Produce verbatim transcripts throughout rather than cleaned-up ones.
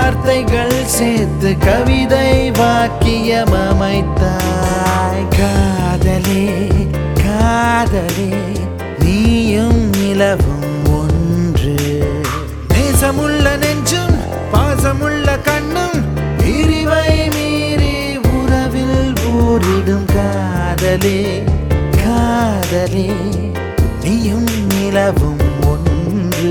வார்த்தைகள் சேர்த்து கவிதை வாக்கியம் அமைத்தாய். காதலே காதலே நீயும் நிலவும் ஒன்று. நேசமுள்ள நெஞ்சும் பாசமுள்ள கண்ணும் பிரிவை மீறி உறவில் ஊறிடும். காதலே காதலே நீயும் நிலவும் ஒன்று.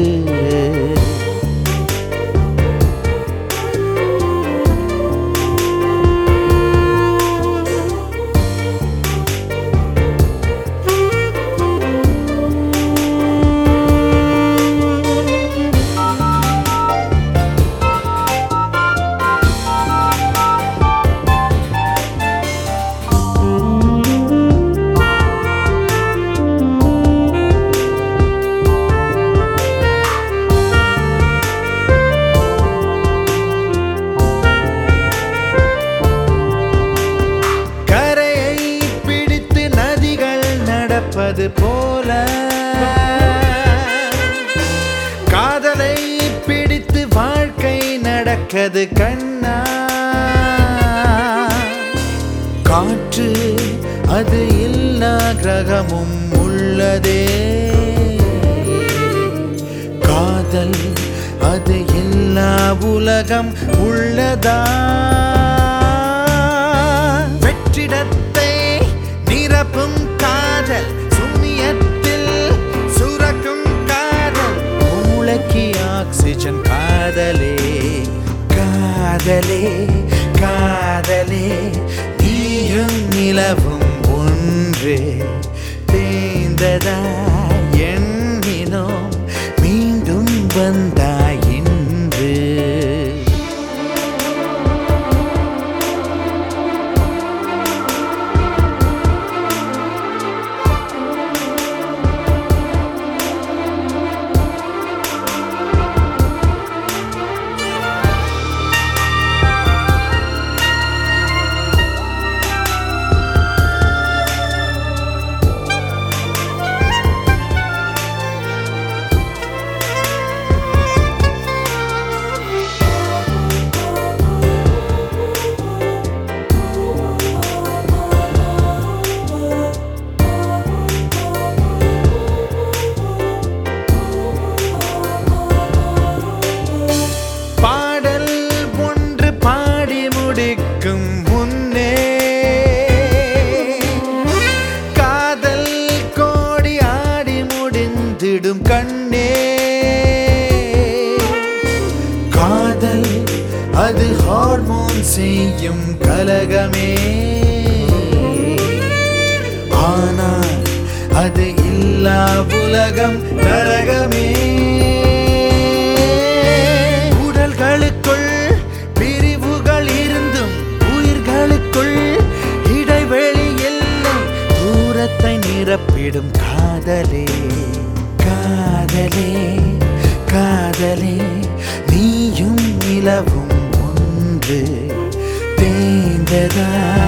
போல காதலை பிடித்து வாழ்க்கை நடக்கது கண்ணா. காற்று அது இல்லா கிரகமும் உள்ளதே. காதல் அது இல்லா உலகம் உள்ளதா. வெற்றிடத்தை நிரப்பும் காதல் சூனியத்தில் சுரக்கும் காதல். மூளைக்கு ஆக்சிஜன் காதலே காதலே காதலே நீயும் நிலவும் ஒன்று. தேய்ந்ததா எண்ணினோம் மீண்டும் வந்தாய் இன்று. முன்னே காதல் கோடி ஆடி முடிந்திடும் கண்ணே. காதல் அது ஹார்மோன் செய்யும் கலகமே. ஆனால் அது இல்லா உலகம் நரகமே. உடல்களுக்குள் இடைவெளி இல்லை. தூரத்தை நிரப்பிடும் காதலே காதலே காதலே நீயும் நிலவும் ஒன்று. தேய்ந்ததா